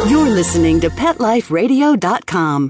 You're listening to PetLifeRadio.com.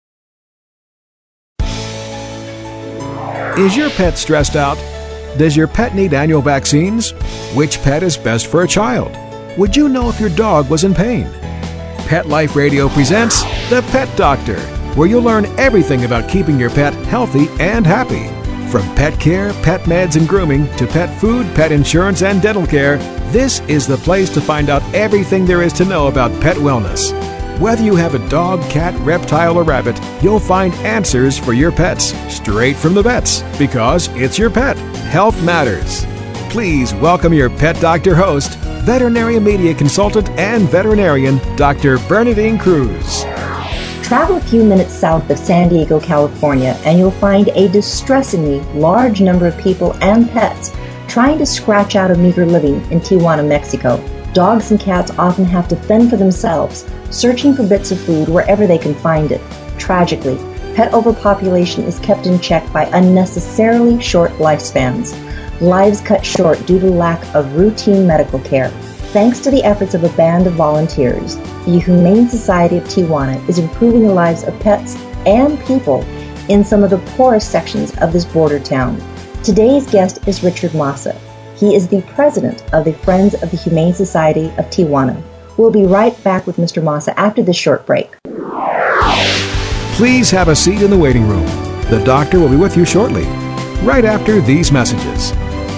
Is your pet stressed out? Does your pet need annual vaccines? Which pet is best for a child? Would you know if your dog was in pain? Pet Life Radio presents The Pet Doctor, where you'll learn everything about keeping your pet healthy and happy. From pet care, pet meds and grooming, to pet food, pet insurance, and dental care, this is the place to find out everything there is to know about pet wellness. Whether you have a dog, cat, reptile, or rabbit, you'll find answers for your pets straight from the vets, because it's your pet. Health matters. Please welcome your Pet Doctor host, veterinary media consultant and veterinarian, Dr. Bernadine Cruz. Travel a few minutes south of San Diego, California, and you'll find a distressingly large number of people and pets trying to scratch out a meager living in Tijuana, Mexico. Dogs and cats often have to fend for themselves, searching for bits of food wherever they can find it. Tragically, pet overpopulation is kept in check by unnecessarily short lifespans. Lives cut short due to lack of routine medical care. Thanks to the efforts of a band of volunteers, the Humane Society of Tijuana is improving the lives of pets and people in some of the poorest sections of this border town. Today's guest is Richard Massa. He is the president of the Friends of the Humane Society of Tijuana. We'll be right back with Mr. Massa after this short break. Please have a seat in the waiting room. The doctor will be with you shortly, right after these messages.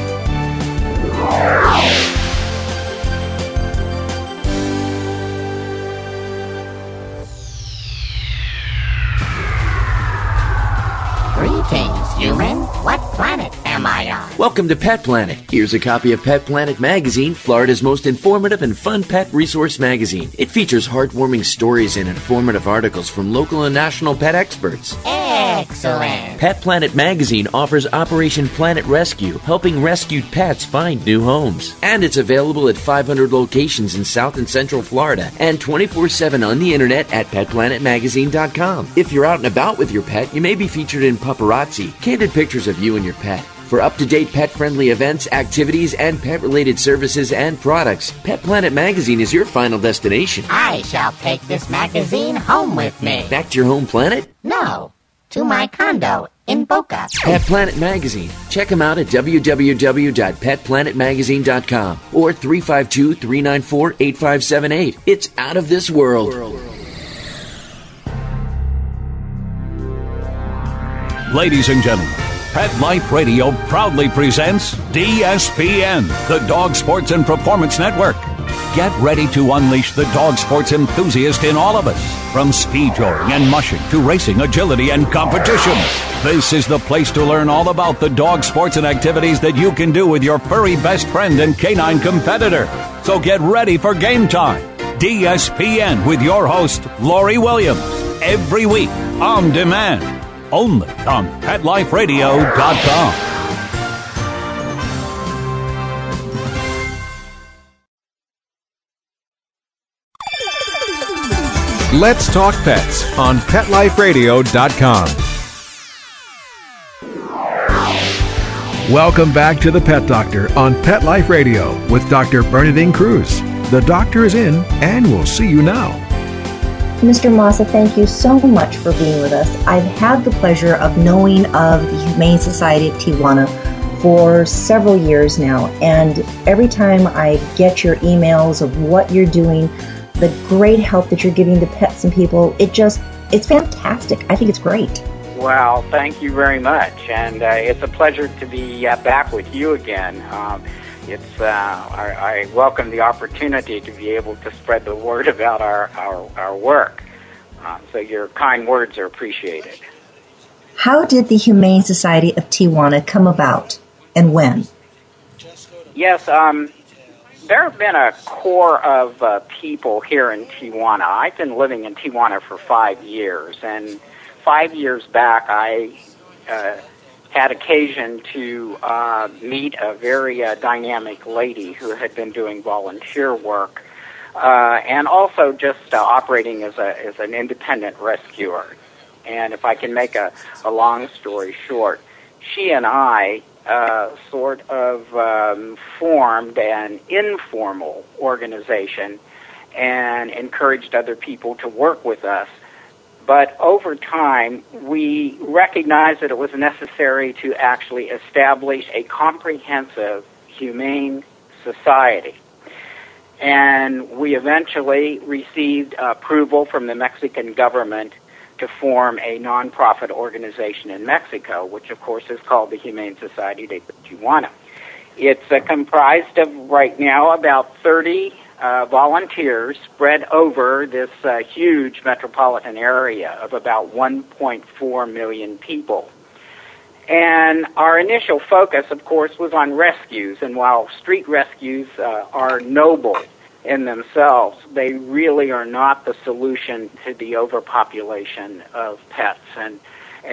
Greetings, human. What planet am I on? Welcome to Pet Planet. Here's a copy of Pet Planet Magazine, Florida's most informative and fun pet resource magazine. It features heartwarming stories and informative articles from local and national pet experts. Excellent. Pet Planet Magazine offers Operation Planet Rescue, helping rescued pets find new homes. And it's available at 500 locations in South and Central Florida and 24/7 on the internet at PetPlanetMagazine.com. If you're out and about with your pet, you may be featured in Paparazzi, candid pictures of you and your pet. For up-to-date pet-friendly events, activities, and pet-related services and products, Pet Planet Magazine is your final destination. I shall take this magazine home with me. Back to your home planet? No, to my condo in Boca. Pet Planet Magazine. Check them out at www.petplanetmagazine.com or 352-394-8578. It's out of this world. Ladies and gentlemen, Pet Life Radio proudly presents DSPN, the Dog Sports and Performance Network. Get ready to unleash the dog sports enthusiast in all of us, from speed drawing and mushing to racing, agility, and competition. This is the place to learn all about the dog sports and activities that you can do with your furry best friend and canine competitor. So get ready for game time. DSPN with your host, Lori Williams, every week on demand. Only on PetLifeRadio.com. Let's talk pets on PetLifeRadio.com. Welcome back to the Pet Doctor on Pet Life Radio with Dr. Bernadine Cruz. The doctor is in, and we'll see you now. Mr. Massa, thank you so much for being with us. I've had the pleasure of knowing of the Humane Society of Tijuana for several years now, and every time I get your emails of what you're doing, the great help that you're giving to pets and people, it's fantastic. I think it's great. Well, thank you very much, and it's a pleasure to be back with you again. I welcome the opportunity to be able to spread the word about our work. So your kind words are appreciated. How did the Humane Society of Tijuana come about, and when? Yes, there have been a core of people here in Tijuana. I've been living in Tijuana for 5 years, and 5 years back I had occasion to meet a very dynamic lady who had been doing volunteer work and also just operating as an independent rescuer. And if I can make a long story short, she and I sort of formed an informal organization, and encouraged other people to work with us. But over time, we recognized that it was necessary to actually establish a comprehensive, humane society. And we eventually received approval from the Mexican government to form a nonprofit organization in Mexico, which of course is called the Humane Society de Tijuana. It's comprised of right now about 30 volunteers spread over this huge metropolitan area of about 1.4 million people. And our initial focus, of course, was on rescues. And while street rescues are noble in themselves, they really are not the solution to the overpopulation of pets. And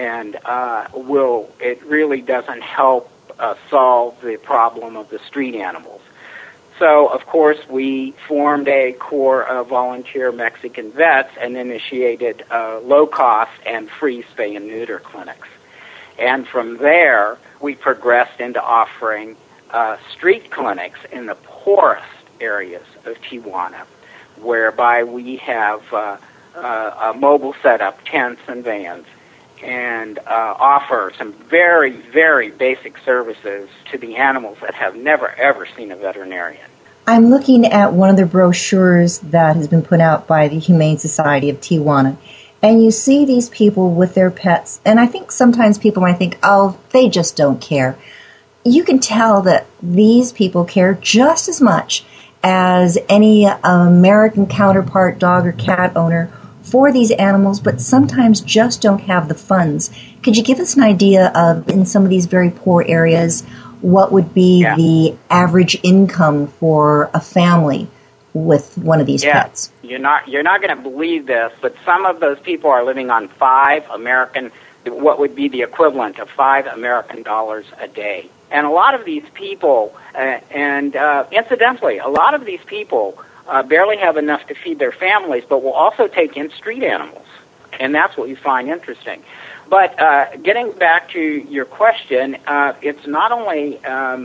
it really doesn't help solve the problem of the street animals. So, of course, we formed a corps of volunteer Mexican vets and initiated low-cost and free spay and neuter clinics. And from there, we progressed into offering street clinics in the poorest areas of Tijuana, whereby we have a mobile setup, tents and vans, and offer some very, very basic services to the animals that have never, ever seen a veterinarian. I'm looking at one of the brochures that has been put out by the Humane Society of Tijuana, and you see these people with their pets, and I think sometimes people might think, oh, they just don't care. You can tell that these people care just as much as any American counterpart dog or cat owner for these animals, but sometimes just don't have the funds. Could you give us an idea of, in some of these very poor areas, what would be the average income for a family with one of these pets? You're not going to believe this, but some of those people are living on what would be the equivalent of $5 American a day. And a lot of these people, incidentally, a lot of these people barely have enough to feed their families, but will also take in street animals. And that's what we find interesting. But getting back to your question, it's not only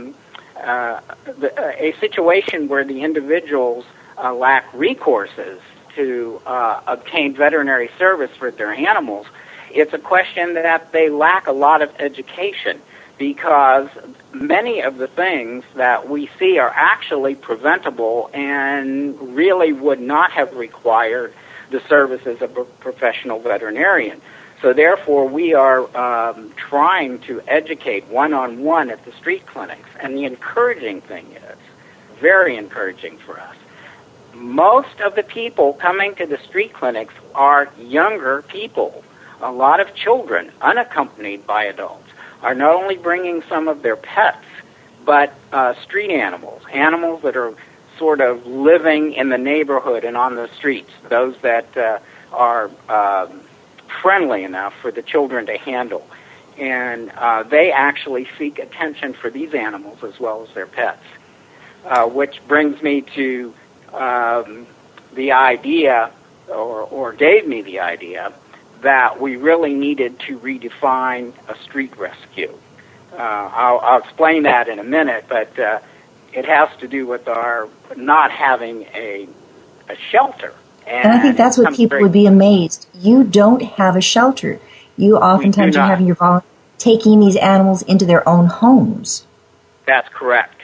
a situation where the individuals lack recourses to obtain veterinary service for their animals. It's a question that they lack a lot of education, because many of the things that we see are actually preventable and really would not have required the services of a professional veterinarian. So therefore, we are trying to educate one-on-one at the street clinics. And the encouraging thing is, very encouraging for us, most of the people coming to the street clinics are younger people. A lot of children, unaccompanied by adults, are not only bringing some of their pets, but street animals that are sort of living in the neighborhood and on the streets, those that are friendly enough for the children to handle. And they actually seek attention for these animals as well as their pets, which brings me to the idea, or gave me the idea, that we really needed to redefine a street rescue. I'll explain that in a minute, but it has to do with our not having a shelter. And I think that's what people would be amazed. You don't have a shelter. You oftentimes are having your taking these animals into their own homes. That's correct.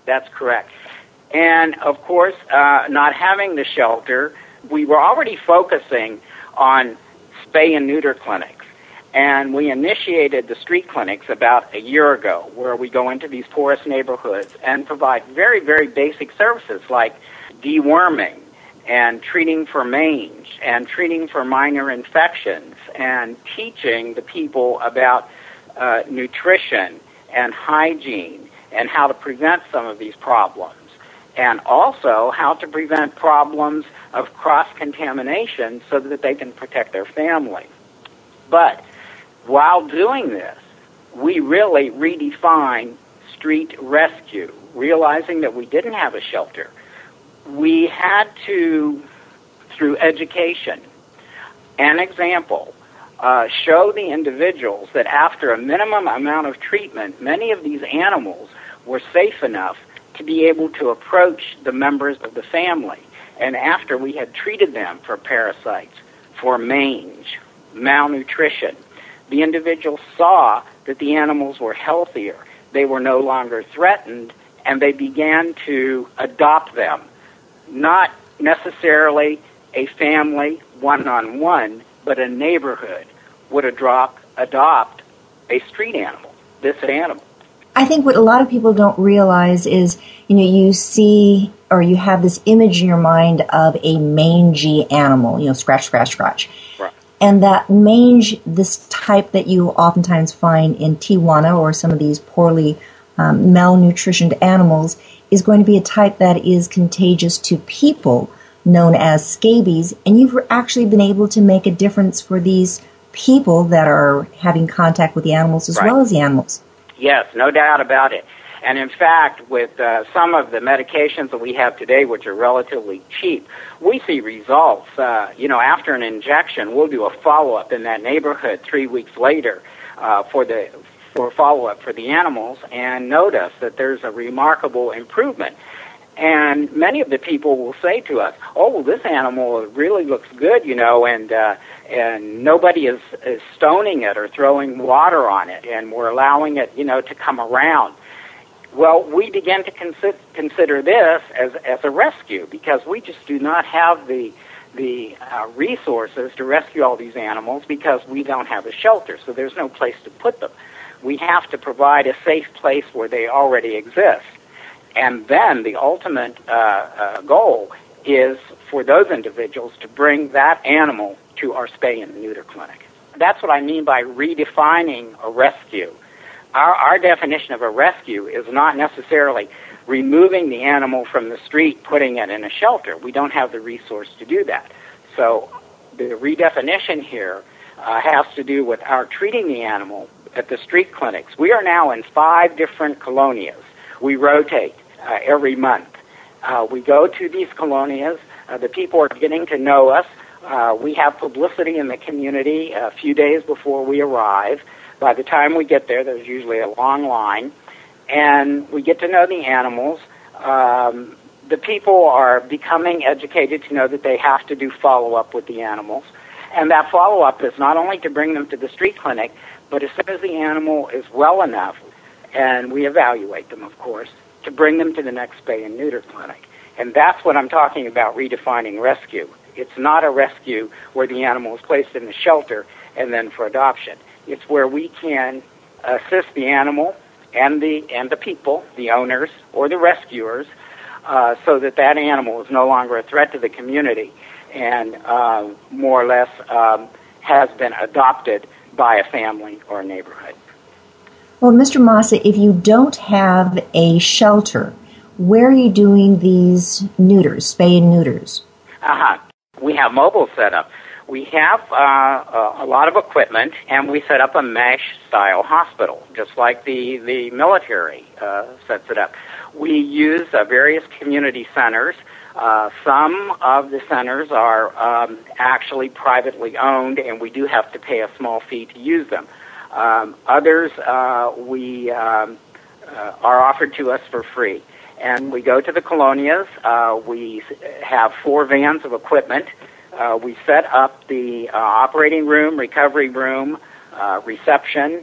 And, of course, not having the shelter, we were already focusing on spay and neuter clinics. And we initiated the street clinics about a year ago, where we go into these poorest neighborhoods and provide very, very basic services like deworming and treating for mange and treating for minor infections and teaching the people about nutrition and hygiene and how to prevent some of these problems, and also how to prevent problems of cross-contamination so that they can protect their family. But while doing this, we really redefined street rescue, realizing that we didn't have a shelter. We had to, through education and example, show the individuals that after a minimum amount of treatment, many of these animals were safe enough to be able to approach the members of the family And after we had treated them for parasites, for mange, malnutrition, the individuals saw that the animals were healthier. They were no longer threatened, and they began to adopt them. Not necessarily a family one-on-one, but a neighborhood would adopt a street animal, this animal. I think what a lot of people don't realize is, you see or you have this image in your mind of a mangy animal, scratch, scratch, scratch. Right. And that mange, this type that you oftentimes find in Tijuana or some of these poorly malnutritioned animals, is going to be a type that is contagious to people, known as scabies. And you've actually been able to make a difference for these people that are having contact with the animals as well as the animals. Yes, no doubt about it. And in fact, with some of the medications that we have today, which are relatively cheap, we see results. After an injection, we'll do a follow-up in that neighborhood 3 weeks later for follow-up for the animals, and notice that there's a remarkable improvement. And many of the people will say to us, "Oh, well, this animal really looks good, and nobody is stoning it or throwing water on it, and we're allowing it, to come around." Well, we begin to consider this as a rescue, because we just do not have the resources to rescue all these animals, because we don't have a shelter, so there's no place to put them. We have to provide a safe place where they already exist. And then the ultimate goal is for those individuals to bring that animal to our spay and neuter clinic. That's what I mean by redefining a rescue. Our definition of a rescue is not necessarily removing the animal from the street, putting it in a shelter. We don't have the resource to do that. So the redefinition here has to do with our treating the animal at the street clinics. We are now in 5 different colonias. We rotate every month. We go to these colonias. The people are getting to know us. We have publicity in the community a few days before we arrive. By the time we get there, there's usually a long line, and we get to know the animals. The people are becoming educated to know that they have to do follow-up with the animals, and that follow-up is not only to bring them to the street clinic, but as soon as the animal is well enough, and we evaluate them, of course, to bring them to the next spay and neuter clinic. And that's what I'm talking about, redefining rescue. It's not a rescue where the animal is placed in the shelter and then for adoption. It's where we can assist the animal and the people, the owners or the rescuers, so that animal is no longer a threat to the community and more or less has been adopted by a family or a neighborhood. Well, Mr. Massa, if you don't have a shelter, where are you doing these neuters, spay and neuters? We have mobile setup. We have a lot of equipment, and we set up a mesh-style hospital, just like the military sets it up. We use various community centers. Some of the centers are actually privately owned, and we do have to pay a small fee to use them. Others we are offered to us for free. And we go to the colonias. We have 4 vans of equipment. We set up the operating room, recovery room, reception,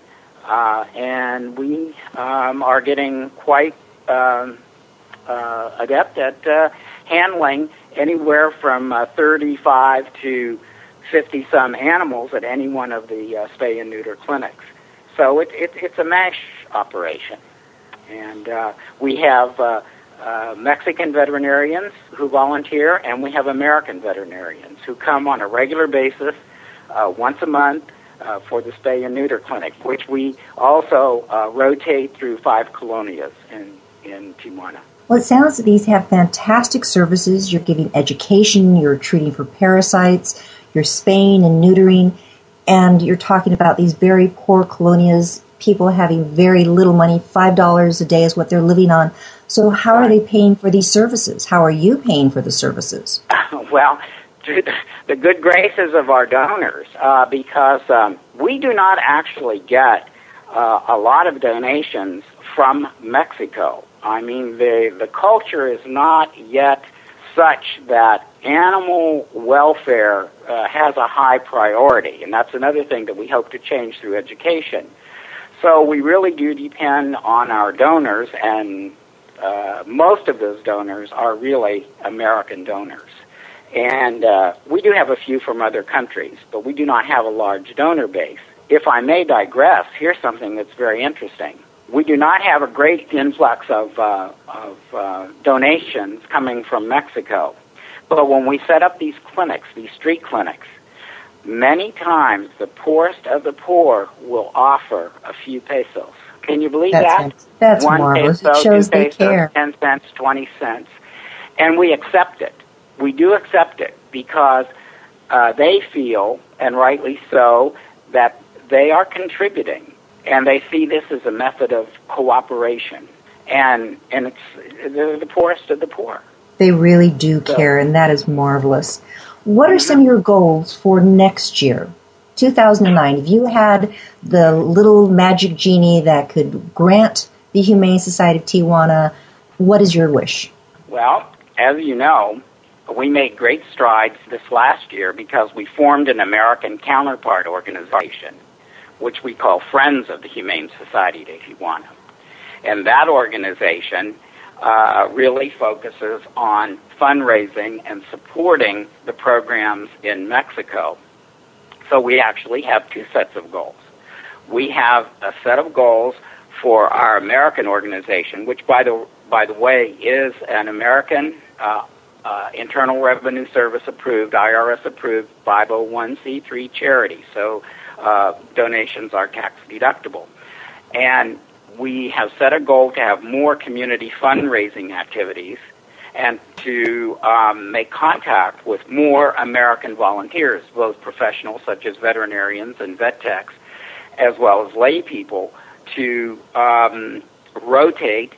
and we are getting quite adept at handling anywhere from 35 to 50-some animals at any one of the spay and neuter clinics. So it's a MASH operation. And we have Mexican veterinarians who volunteer, and we have American veterinarians who come on a regular basis once a month for the spay and neuter clinic, which we also rotate through 5 colonias in Tijuana. Well, it sounds that these have fantastic services. You're giving education, you're treating for parasites, you're spaying and neutering, and you're talking about these very poor colonias, people having very little money, $5 a day is what they're living on. So how are they paying for these services? How are you paying for the services? Well, through the good graces of our donors, because we do not actually get a lot of donations from Mexico. I mean, the culture is not yet such that animal welfare has a high priority, and that's another thing that we hope to change through education. So we really do depend on our donors, and most of those donors are really American donors. And we do have a few from other countries, but we do not have a large donor base. If I may digress, here's something that's very interesting. We do not have a great influx of donations coming from Mexico. But when we set up these clinics, these street clinics, many times the poorest of the poor will offer a few pesos. Can you believe that? That's One marvelous. peso, It shows 2 they pesos, care. 10 cents, 20 cents. And we accept it. We do accept it because they feel, and rightly so, that they are contributing, and they see this as a method of cooperation. And it's the poorest of the poor. They really do care, and that is marvelous. What are some of your goals for next year, 2009? If you had the little magic genie that could grant the Humane Society of Tijuana, what is your wish? Well, as you know, we made great strides this last year because we formed an American counterpart organization, which we call Friends of the Humane Society de Tijuana. And that organization really focuses on fundraising and supporting the programs in Mexico. So we actually have two sets of goals. We have a set of goals for our American organization, which, by the way, is an American Internal Revenue Service approved, IRS approved 501c3 charity. So donations are tax deductible. And we have set a goal to have more community fundraising activities and to make contact with more American volunteers, both professionals such as veterinarians and vet techs, as well as lay people, to rotate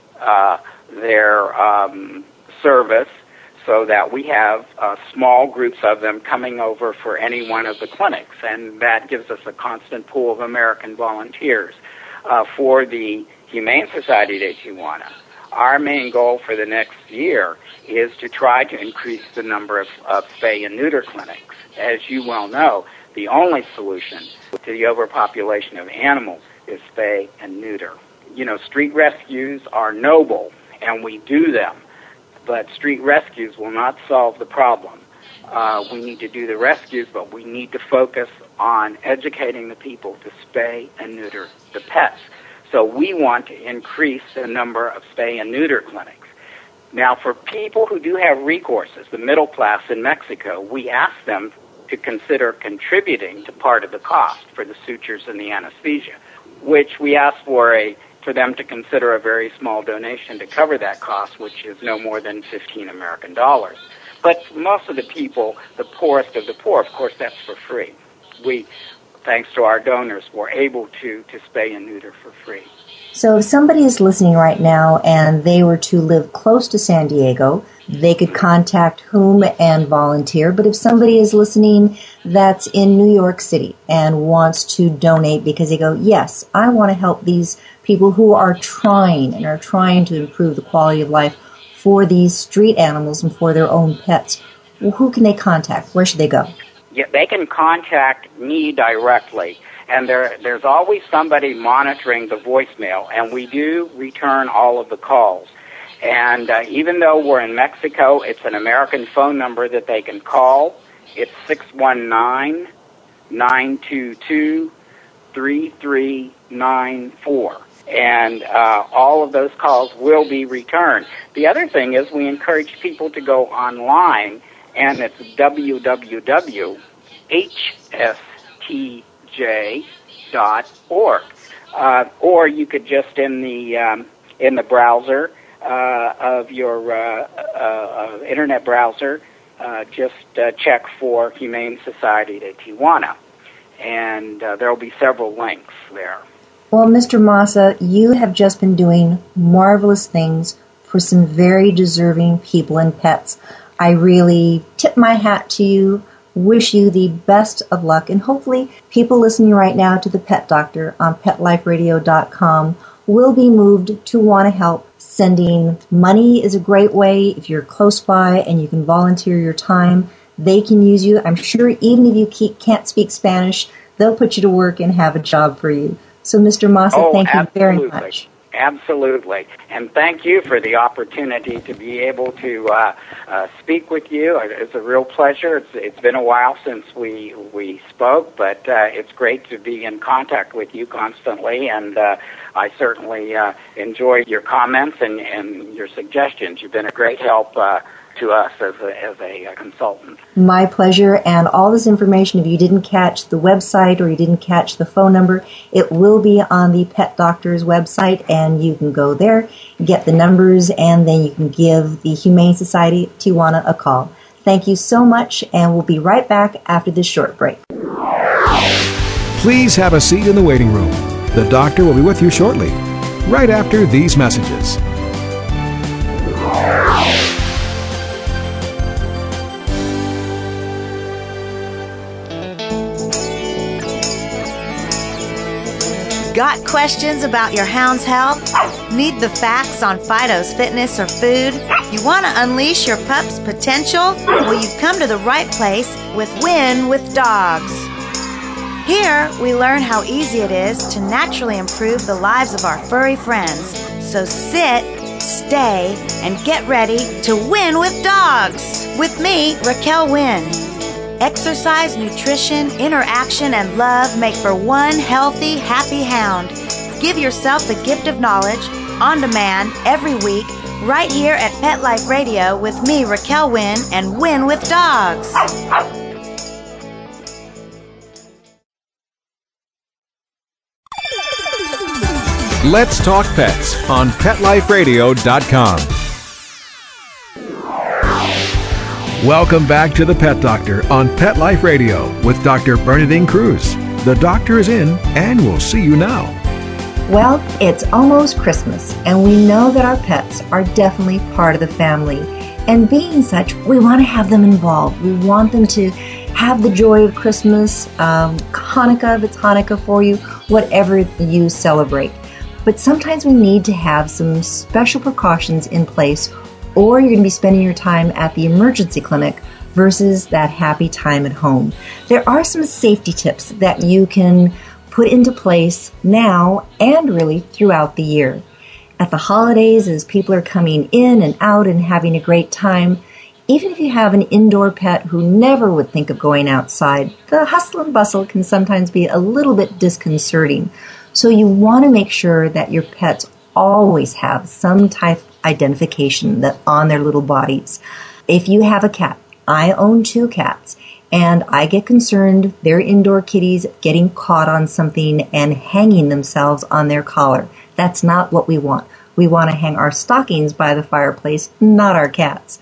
their service so that we have small groups of them coming over for any one of the clinics, and that gives us a constant pool of American volunteers. For the Humane Society de Tijuana, our main goal for the next year is to try to increase the number of spay and neuter clinics. As you well know, the only solution to the overpopulation of animals is spay and neuter. You know, street rescues are noble, and we do them, but street rescues will not solve the problem. We need to do the rescues, but we need to focus on educating the people to spay and neuter the pets. So we want to increase the number of spay and neuter clinics. Now, for people who do have recourses, the middle class in Mexico, we ask them to consider contributing to part of the cost for the sutures and the anesthesia, which we ask for them to consider a very small donation to cover that cost, which is no more than $15 American. But most of the people, the poorest of the poor, of course, that's for free. We, thanks to our donors, were able to spay and neuter for free. So if somebody is listening right now and they were to live close to San Diego, they could contact whom and volunteer. But if somebody is listening that's in New York City and wants to donate because they go, yes, I want to help these people who are trying to improve the quality of life for these street animals and for their own pets, well, who can they contact? Where should they go? Yeah, they can contact me directly. And there's always somebody monitoring the voicemail, and we do return all of the calls. And even though we're in Mexico, it's an American phone number that they can call. It's 619-922-3394. And all of those calls will be returned. The other thing is we encourage people to go online, and it's www.hstj.org. Or you could just in the browser of your internet browser, just check for Humane Society de Tijuana, and there will be several links there. Well, Mr. Massa, you have just been doing marvelous things for some very deserving people and pets. I really tip my hat to you, wish you the best of luck, and hopefully people listening right now to the Pet Doctor on PetLifeRadio.com will be moved to Want to Help. Sending money is a great way. If you're close by and you can volunteer your time, they can use you. I'm sure even if you can't speak Spanish, they'll put you to work and have a job for you. So, Mr. Massa, thank you very much. Absolutely. And thank you for the opportunity to be able to speak with you. It's a real pleasure. It's been a while since we spoke, but it's great to be in contact with you constantly, and I certainly enjoy your comments and your suggestions. You've been a great help to us as a consultant. My pleasure. And all this information, if you didn't catch the website or you didn't catch the phone number, it will be on the Pet Doctor's website, and you can go there, get the numbers, and then you can give the Humane Society of Tijuana a call. Thank you so much, and we'll be right back after this short break. Please have a seat in the waiting room. The doctor will be with you shortly, right after these messages. Got questions about your hound's health? Need the facts on Fido's fitness or food? You want to unleash your pup's potential? Well, you've come to the right place with Win with Dogs. Here, we learn how easy it is to naturally improve the lives of our furry friends. So sit, stay, and get ready to win with dogs. With me, Raquel Wynn. Exercise, nutrition, interaction, and love make for one healthy, happy hound. Give yourself the gift of knowledge on demand every week right here at Pet Life Radio with me, Raquel Wynn, and Win with Dogs. Let's Talk Pets on PetLifeRadio.com. Welcome back to the Pet Doctor on Pet Life Radio with Dr. Bernadine Cruz. The doctor is in, and we'll see you now. Well, it's almost Christmas, and we know that our pets are definitely part of the family. And being such, we want to have them involved. We want them to have the joy of Christmas, Hanukkah, if it's Hanukkah for you, whatever you celebrate. But sometimes we need to have some special precautions in place, or you're going to be spending your time at the emergency clinic versus that happy time at home. There are some safety tips that you can put into place now and really throughout the year. At the holidays, as people are coming in and out and having a great time, even if you have an indoor pet who never would think of going outside, the hustle and bustle can sometimes be a little bit disconcerting. So you want to make sure that your pets always have some type of identification that on their little bodies. If you have a cat, I own 2 cats, and I get concerned they're indoor kitties getting caught on something and hanging themselves on their collar. That's not what we want. We want to hang our stockings by the fireplace, not our cats.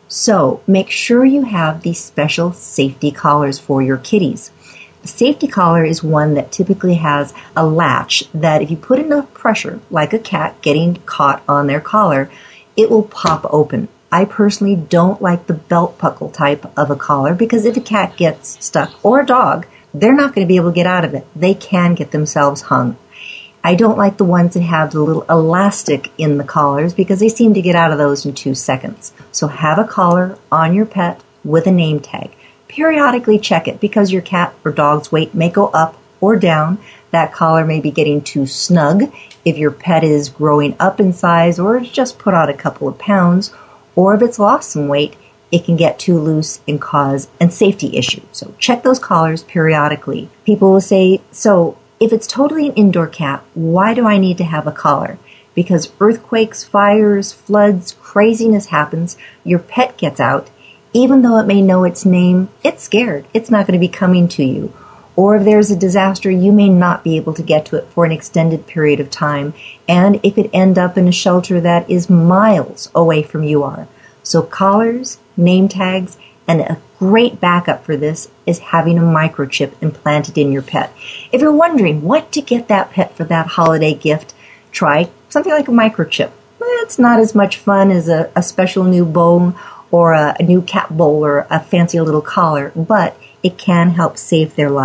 So make sure you have these special safety collars for your kitties. The safety collar is one that typically has a latch that if you put enough pressure, like a cat getting caught on their collar, it will pop open. I personally don't like the belt buckle type of a collar because if a cat gets stuck, or a dog, they're not going to be able to get out of it. They can get themselves hung. I don't like the ones that have the little elastic in the collars because they seem to get out of those in 2 seconds. So have a collar on your pet with a name tag. Periodically check it because your cat or dog's weight may go up or down. That collar may be getting too snug if your pet is growing up in size or just put on a couple of pounds, or if it's lost some weight, it can get too loose and cause a safety issue. So check those collars periodically. People will say, so if it's totally an indoor cat, why do I need to have a collar? Because earthquakes, fires, floods, craziness happens, your pet gets out. Even though it may know its name, it's scared. It's not going to be coming to you. Or if there's a disaster, you may not be able to get to it for an extended period of time. And it could end up in a shelter that is miles away from you are. So collars, name tags, and a great backup for this is having a microchip implanted in your pet. If you're wondering what to get that pet for that holiday gift, try something like a microchip. It's not as much fun as a special new bone or a new cat bowl or a fancy little collar, but it can help save their life.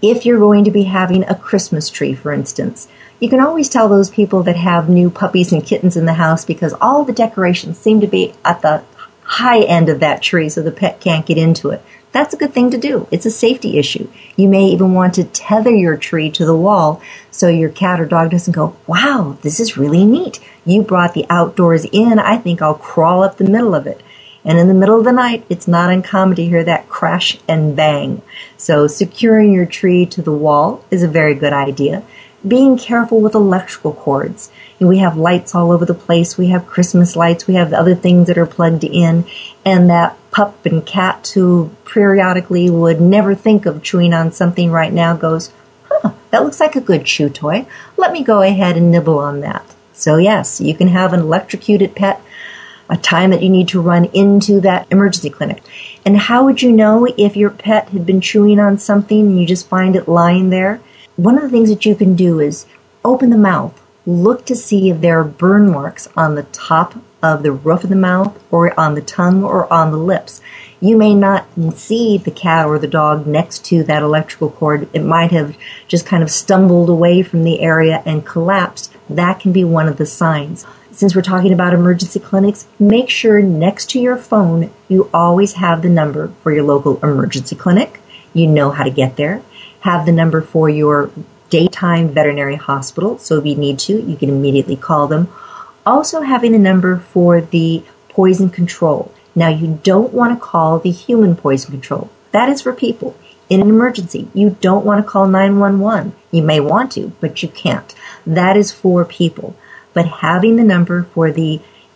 If you're going to be having a Christmas tree, for instance, you can always tell those people that have new puppies and kittens in the house because all the decorations seem to be at the high end of that tree so the pet can't get into it. That's a good thing to do. It's a safety issue. You may even want to tether your tree to the wall so your cat or dog doesn't go, wow, this is really neat. You brought the outdoors in. I think I'll crawl up the middle of it. And in the middle of the night, it's not uncommon to hear that crash and bang. So securing your tree to the wall is a very good idea. Being careful with electrical cords. We have lights all over the place. We have Christmas lights. We have other things that are plugged in. And that pup and cat who periodically would never think of chewing on something right now goes, that looks like a good chew toy. Let me go ahead and nibble on that. So yes, you can have an electrocuted pet, a time that you need to run into that emergency clinic. And how would you know if your pet had been chewing on something and you just find it lying there? One of the things that you can do is open the mouth. Look to see if there are burn marks on the top of the roof of the mouth or on the tongue or on the lips. You may not see the cat or the dog next to that electrical cord. It might have just kind of stumbled away from the area and collapsed. That can be one of the signs. Since we're talking about emergency clinics, make sure next to your phone you always have the number for your local emergency clinic. You know how to get there. Have the number for your daytime veterinary hospital, so if you need to, you can immediately call them. Also having a number for the poison control. Now, you don't want to call the human poison control. That is for people. In an emergency, you don't want to call 911. You may want to, but you can't. That is for people. But having the number for the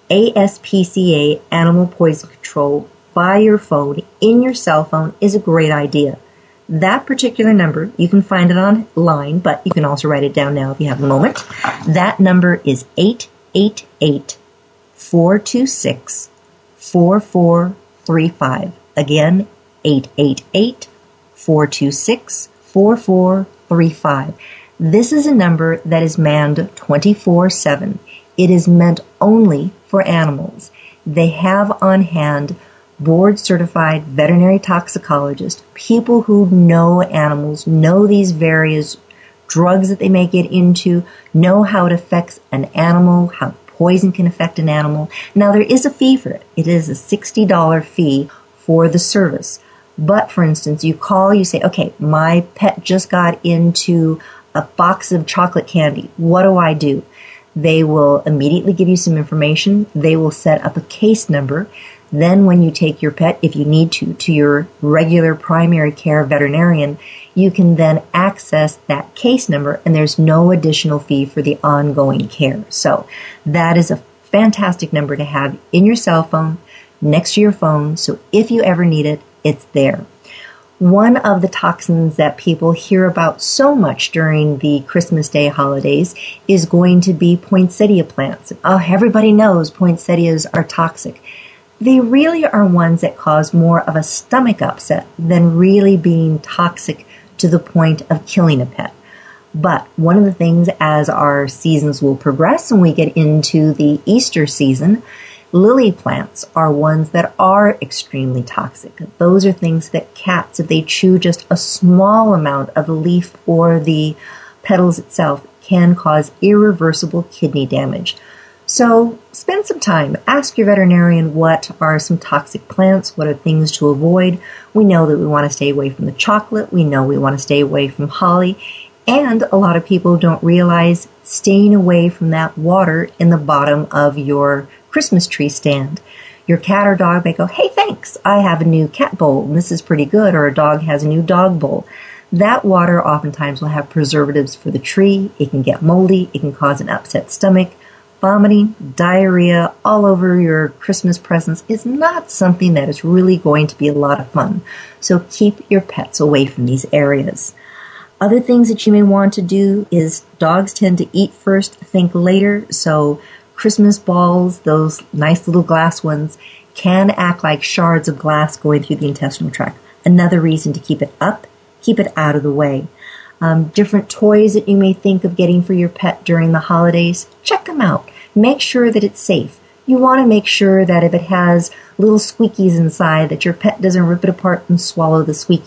ASPCA, Animal Poison Control, by your phone, in your cell phone, is a great idea. That particular number, you can find it online, but you can also write it down now if you have a moment. That number is 888-426-4435. Again, 888-426-4435. This is a number that is manned 24/7. It is meant only for animals. They have on hand board-certified veterinary toxicologists, people who know animals, know these various drugs that they may get into, know how it affects an animal, how poison can affect an animal. Now, there is a fee for it. It is a $60 fee for the service. But, for instance, you call, you say, okay, my pet just got into a box of chocolate candy. What do? They will immediately give you some information. They will set up a case number. Then when you take your pet, if you need to your regular primary care veterinarian, you can then access that case number and there's no additional fee for the ongoing care. So that is a fantastic number to have in your cell phone, next to your phone, so if you ever need it, it's there. One of the toxins that people hear about so much during the Christmas Day holidays is going to be poinsettia plants. Oh, everybody knows poinsettias are toxic. They really are ones that cause more of a stomach upset than really being toxic to the point of killing a pet. But one of the things as our seasons will progress and we get into the Easter season, lily plants are ones that are extremely toxic. Those are things that cats, if they chew just a small amount of the leaf or the petals itself, can cause irreversible kidney damage. So spend some time. Ask your veterinarian what are some toxic plants, what are things to avoid. We know that we want to stay away from the chocolate. We know we want to stay away from holly. And a lot of people don't realize staying away from that water in the bottom of your Christmas tree stand. Your cat or dog may go, hey, thanks, I have a new cat bowl and this is pretty good, or a dog has a new dog bowl. That water oftentimes will have preservatives for the tree. It can get moldy. It can cause an upset stomach. Vomiting, diarrhea all over your Christmas presents is not something that is really going to be a lot of fun. So keep your pets away from these areas. Other things that you may want to do is dogs tend to eat first, think later. So Christmas balls, those nice little glass ones, can act like shards of glass going through the intestinal tract. Another reason to keep it up, keep it out of the way. Different toys that you may think of getting for your pet during the holidays, check them out. Make sure that it's safe. You want to make sure that if it has little squeakies inside, that your pet doesn't rip it apart and swallow the squeaky.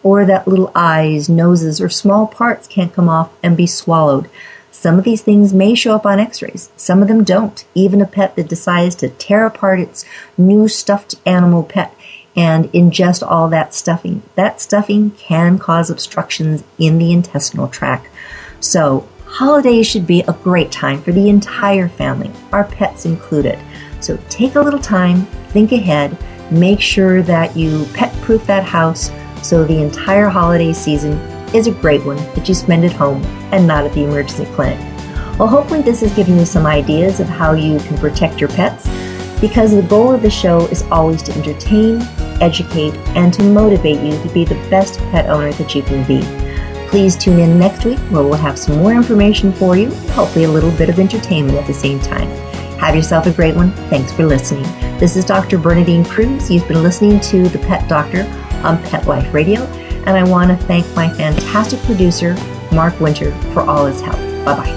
or that little eyes, noses, or small parts can't come off and be swallowed. Some of these things may show up on x-rays. Some of them don't. Even a pet that decides to tear apart its new stuffed animal pet and ingest all that stuffing can cause obstructions in the intestinal tract. So, holidays should be a great time for the entire family, our pets included. So take a little time, think ahead, make sure that you pet-proof that house so the entire holiday season is a great one that you spend at home and not at the emergency clinic. Well, hopefully this has given you some ideas of how you can protect your pets, because the goal of the show is always to entertain, educate, and to motivate you to be the best pet owner that you can be. Please tune in next week where we'll have some more information for you, hopefully a little bit of entertainment at the same time. Have yourself a great one. Thanks for listening. This is Dr. Bernadine Cruz. You've been listening to The Pet Doctor on Pet Life Radio, and I want to thank my fantastic producer, Mark Winter, for all his help. Bye-bye.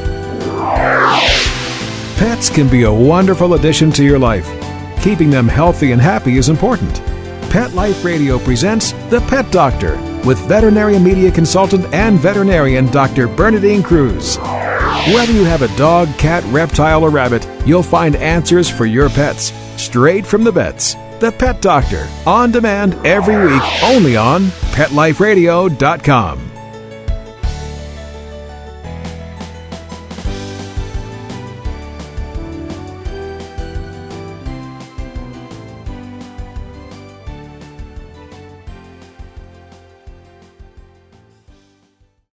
Pets can be a wonderful addition to your life. Keeping them healthy and happy is important. Pet Life Radio presents The Pet Doctor with veterinary media consultant and veterinarian Dr. Bernadine Cruz. Whether you have a dog, cat, reptile, or rabbit, you'll find answers for your pets straight from the vets. The Pet Doctor, on demand every week, only on PetLifeRadio.com.